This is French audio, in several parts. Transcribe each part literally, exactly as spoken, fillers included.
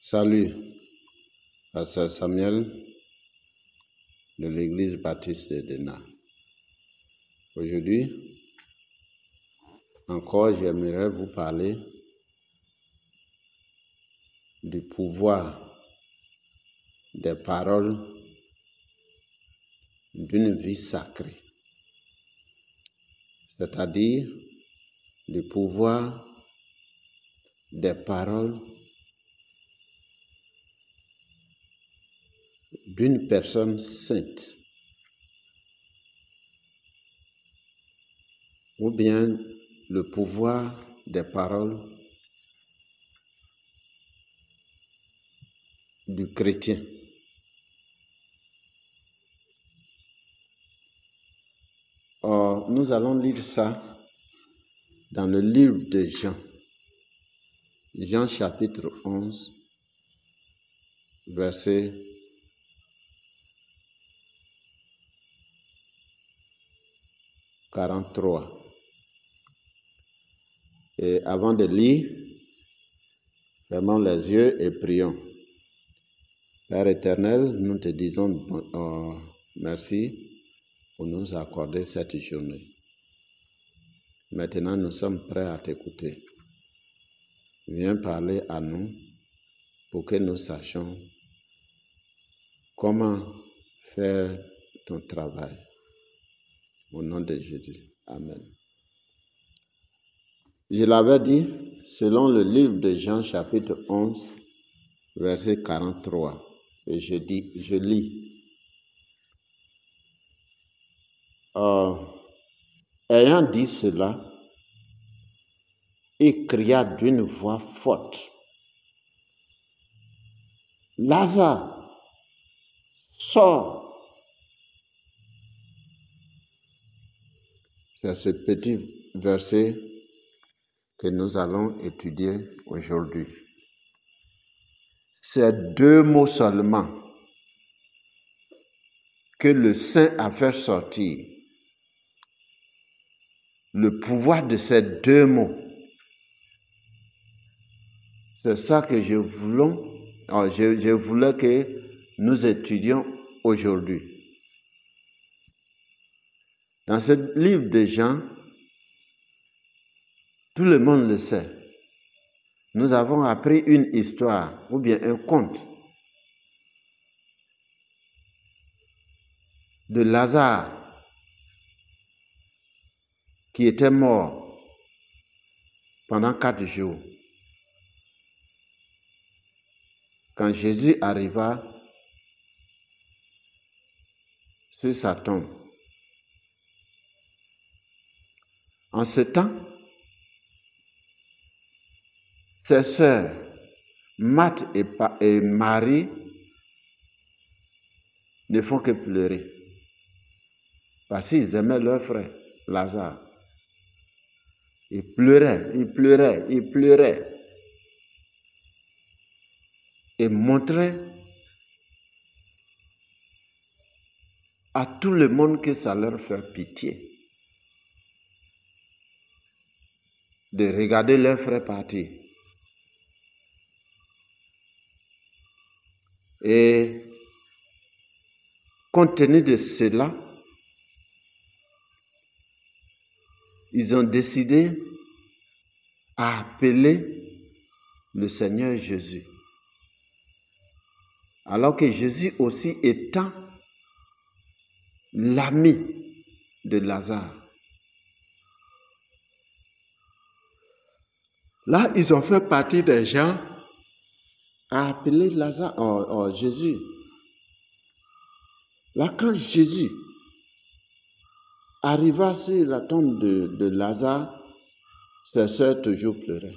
Salut, Pasteur Samuel de l'Église baptiste de Dena. Aujourd'hui, encore, j'aimerais vous parler du pouvoir des paroles d'une vie sacrée, c'est-à-dire du pouvoir des paroles d'une personne sainte, ou bien le pouvoir des paroles du chrétien. Or, nous allons lire ça dans le livre de Jean, Jean chapitre onze, verset quarante-trois. Et avant de lire, fermons les yeux et prions. Père éternel, nous te disons euh, merci pour nous accorder cette journée. Maintenant, nous sommes prêts à t'écouter. Viens parler à nous pour que nous sachions comment faire ton travail. Au nom de Jésus. Amen. Je l'avais dit, selon le livre de Jean, chapitre onze, verset quarante-trois. Et je dis, je lis. Euh, ayant dit cela, il cria d'une voix forte: Lazare, sors! C'est ce petit verset que nous allons étudier aujourd'hui. C'est deux mots seulement que le Saint a fait sortir. Le pouvoir de ces deux mots, c'est ça que je voulais, oh, je, je voulais que nous étudions aujourd'hui. Dans ce livre de Jean, tout le monde le sait. Nous avons appris une histoire ou bien un conte de Lazare qui était mort pendant quatre jours. Quand Jésus arriva sur sa tombe. En ce temps, ses sœurs, Marthe et, et Marie, ne font que pleurer. Parce qu'ils aimaient leur frère, Lazare. Ils pleuraient, ils pleuraient, ils pleuraient. Et montraient à tout le monde que ça leur fait pitié de regarder leur frère partir. Et compte tenu de cela, ils ont décidé à appeler le Seigneur Jésus. Alors que Jésus aussi étant l'ami de Lazare. Là, ils ont fait partie des gens à appeler Lazare, oh, oh, Jésus. Là, quand Jésus arriva sur la tombe de, de Lazare, ses sœurs toujours pleuraient.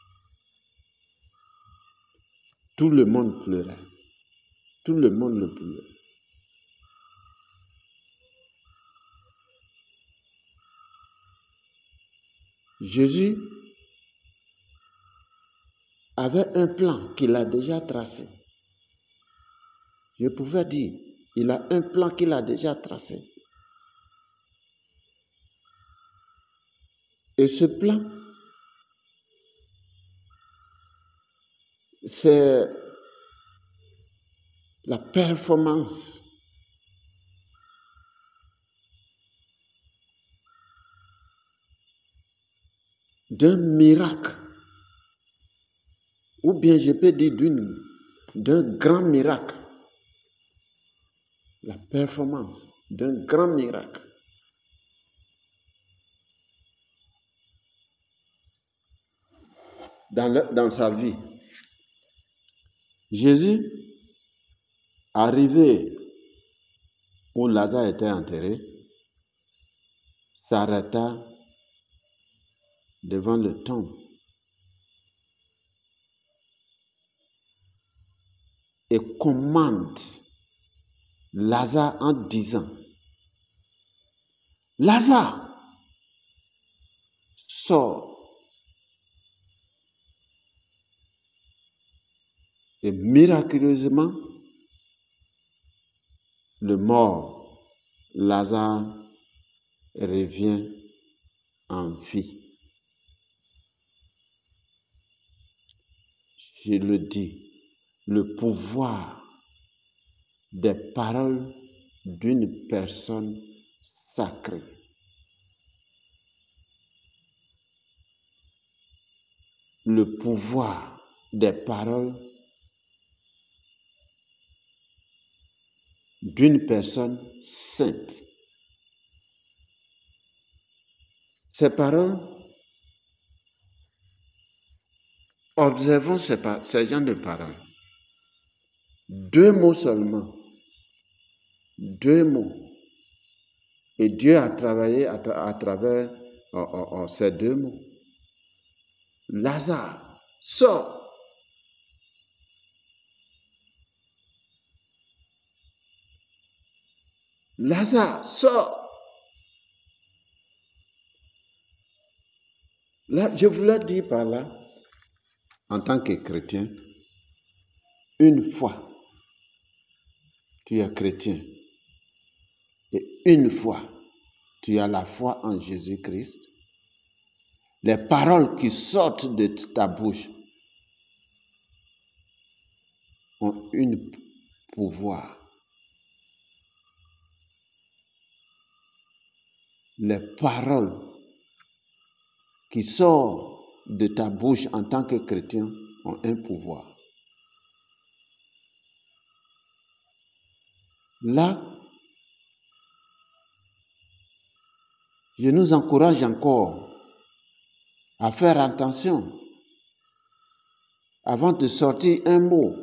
Tout le monde pleurait. Tout le monde le pleurait. Jésus avait un plan qu'il a déjà tracé. Je pouvais dire, il a un plan qu'il a déjà tracé. Et ce plan, c'est la performance d'un miracle, ou bien je peux dire d'une, d'un grand miracle, la performance d'un grand miracle. Dans, le, dans sa vie. Jésus, arrivé où Lazare était enterré, s'arrêta devant le tombe et commande Lazare en disant, Lazare, sors. Et miraculeusement, le mort, Lazare, revient en vie. Je le dis, le pouvoir des paroles d'une personne sacrée. Le pouvoir des paroles d'une personne sainte. Ces paroles, observons ces, ces genres de paroles. Deux mots seulement. Deux mots. Et Dieu a travaillé à, tra à travers oh, oh, oh, ces deux mots. Lazare, sors. Lazare, sors. Là, je voulais dire par là, en tant que chrétien, une fois, tu es chrétien. Et une fois, tu as la foi en Jésus-Christ. Les paroles qui sortent de ta bouche ont un pouvoir. Les paroles qui sortent de ta bouche en tant que chrétien ont un pouvoir. Là, je nous encourage encore à faire attention avant de sortir un mot.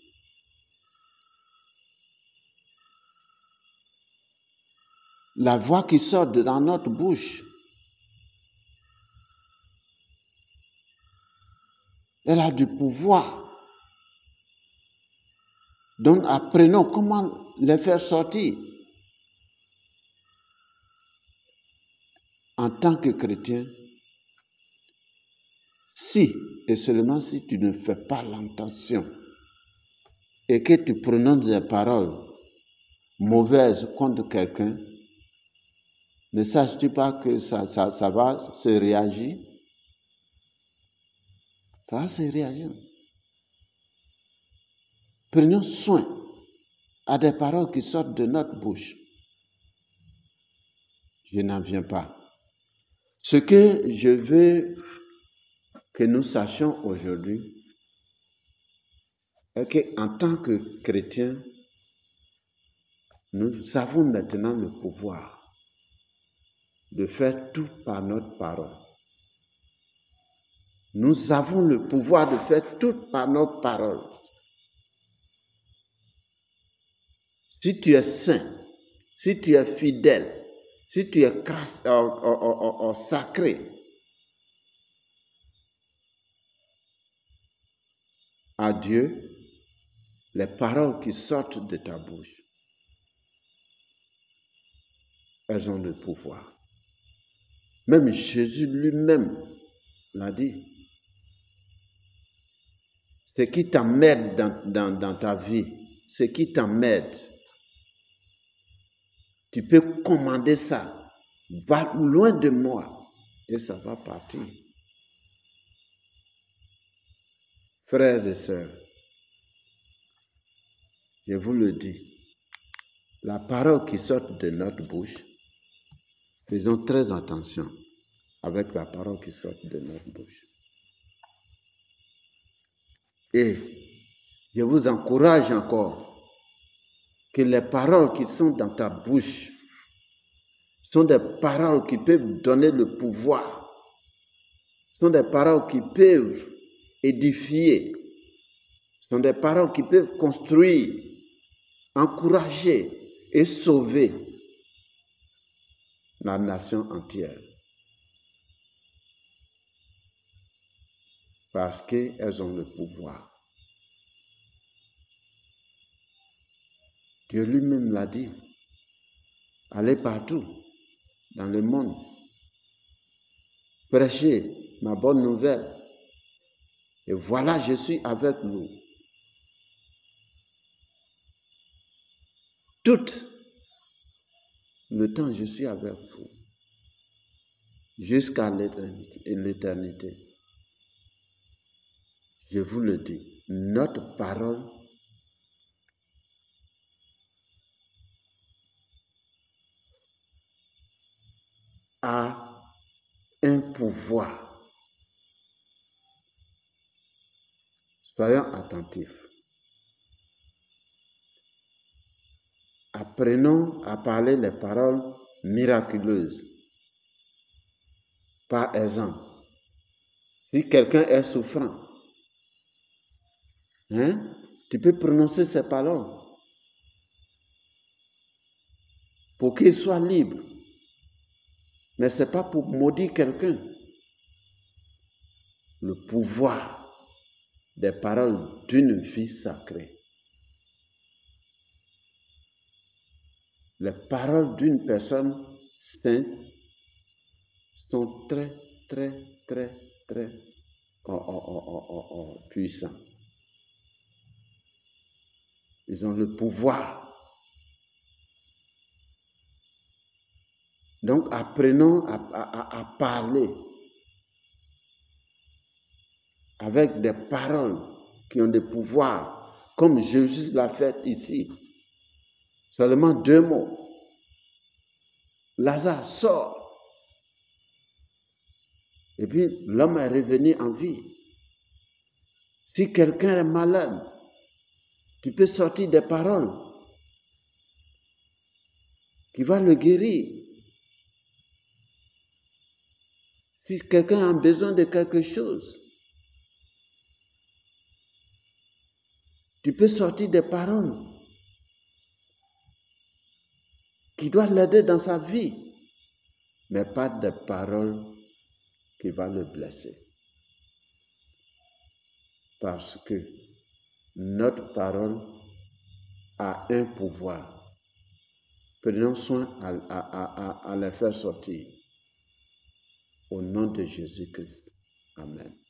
La voix qui sort de dans notre bouche, elle a du pouvoir. Donc apprenons comment les faire sortir. En tant que chrétien, si et seulement si tu ne fais pas l'intention et que tu prononces des paroles mauvaises contre quelqu'un, ne saches-tu pas que ça, ça, ça va se réagir? Ça va se réagir. Prenons soin à des paroles qui sortent de notre bouche. Je n'en viens pas. Ce que je veux que nous sachions aujourd'hui est qu'en tant que chrétiens, nous avons maintenant le pouvoir de faire tout par notre parole. Nous avons le pouvoir de faire tout par notre parole. Si tu es saint, si tu es fidèle, si tu es crasse, euh, euh, euh, euh, sacré à Dieu, les paroles qui sortent de ta bouche, elles ont le pouvoir. Même Jésus lui-même l'a dit. Ce qui t'emmerde dans, dans, dans ta vie, ce qui t'emmerde, tu peux commander ça. Va loin de moi et ça va partir. Frères et sœurs, Je vous le dis, la parole qui sort de notre bouche, faisons très attention avec la parole qui sort de notre bouche. Et je vous encourage encore que les paroles qui sont dans ta bouche sont des paroles qui peuvent donner le pouvoir, sont des paroles qui peuvent édifier, sont des paroles qui peuvent construire, encourager et sauver la nation entière. Parce qu'elles ont le pouvoir. Dieu lui-même l'a dit. Allez partout dans le monde. Prêchez ma bonne nouvelle. Et voilà, je suis avec vous. Tout le temps, je suis avec vous. Jusqu'à l'éternité. Je vous le dis, notre parole a un pouvoir. Soyons attentifs. Apprenons à parler les paroles miraculeuses. Par exemple, si quelqu'un est souffrant, hein, tu peux prononcer ces paroles pour qu'il soit libre. Mais ce n'est pas pour maudire quelqu'un. Le pouvoir des paroles d'une vie sacrée. Les paroles d'une personne sainte sont très, très, très, très oh, oh, oh, oh, oh, oh, puissants. Ils ont le pouvoir. Donc, apprenons à, à, à parler avec des paroles qui ont des pouvoirs, comme Jésus l'a fait ici. Seulement deux mots. Lazare sort. Et puis, l'homme est revenu en vie. Si quelqu'un est malade, tu peux sortir des paroles qui vont le guérir. Si quelqu'un a besoin de quelque chose, tu peux sortir des paroles qui doivent l'aider dans sa vie, mais pas des paroles qui vont le blesser. Parce que notre parole a un pouvoir. Prenons soin à, à, à, à les faire sortir. Au nom de Jésus-Christ. Amen.